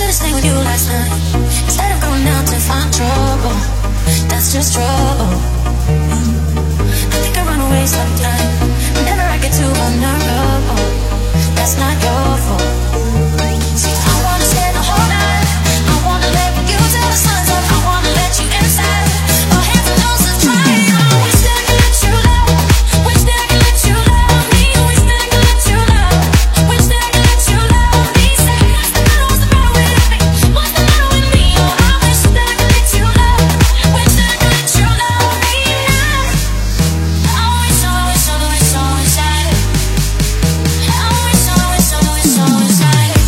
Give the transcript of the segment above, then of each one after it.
stay with you last night. Instead of going out to find trouble, that's just trouble. I think I run away sometimes. Whenever I get too vulnerable, that's not your fault. See, I wanna stay the whole night. I wanna lay with you till the sun's up. I wanna let you inside. Our hands are close to trying. I wish that I could let you love. Wish that I could let you love me. Wish that I could let you love. Wish that I could let you love me. Say, what's the matter with me? What's the matter with me? Oh, I wish that I could let you love. Wish that I could let you love me now. I wish, I wish, I wish, I wish I did. I wish, I wish, I wish, I wish I did.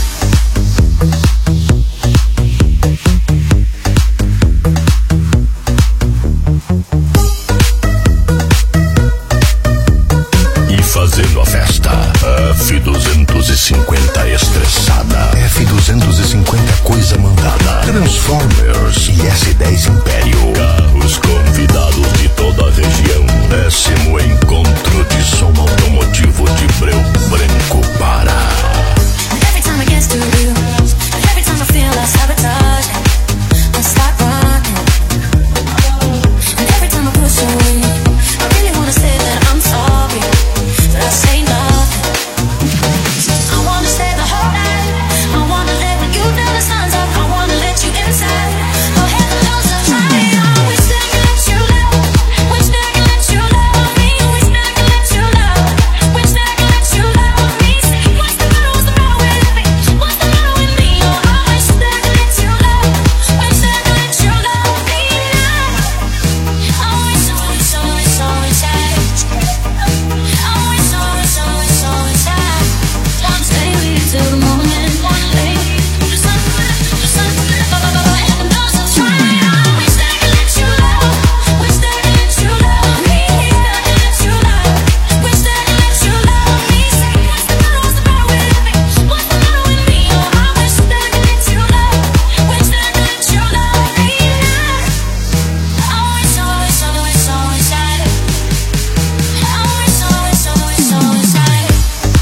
E fazendo a festa, a F250 estressada, F250 coisa mandada, Transformers e S10 Império, carros convidados de toda a região, 10º encontro de som automotivo de Breu Branco, Pará. Every time it gets too real, every time I feel like sabotage, I start running. And every time I push away, I really wanna say that I'm sorry, but I say nothing. I wanna stay the whole night. I wanna lay with you till the sun's up. I wanna let you inside. Our hands are close to trying. I wish that I could let you love. Wish that I could let you love me. Wish that I could let you love. Wish that I could let you love me. Say, what's the matter with me? What's the matter with me? Oh, I wish that I could let you love. Wish that I could let you love me now. I wish, I wish, I wish, I wish I did. I wish, I wish, I wish, I wish I did. Wanna stay with you till the morning. Wanna lay with you till the sun. And those are trying. I wish that I could let you love. Wish that I could let you love me. Wish that I could let you love. Wish that I could let you love me. Say, what's the matter with me? What's the matter with me? Oh, I wish that I could let you love. Wish that I could let you love me now. I wish, I wish, I wish, I wish I did. I wish, I wish, I wish, I wish I did.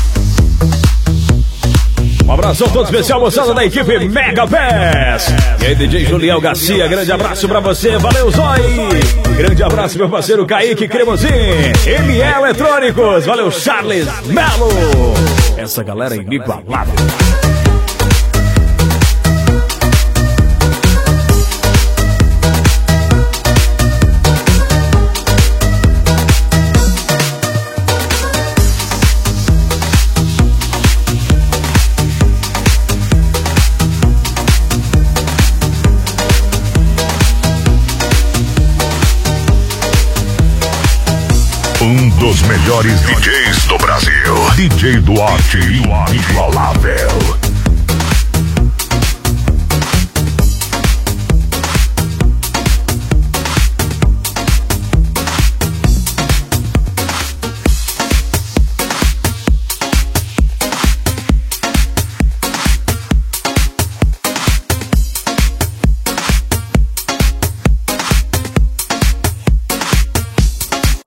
Um abraço todo especial, moçada da equipe Mega Pass. E aí, DJ Julião Garcia, grande abraço pra você, valeu Zói. Grande abraço meu parceiro Kaique Cremosin, ME Eletrônicos, valeu Charles Melo. Essa galera é inigualável. Um dos melhores DJs do Brasil, DJ Duarte, inigualável.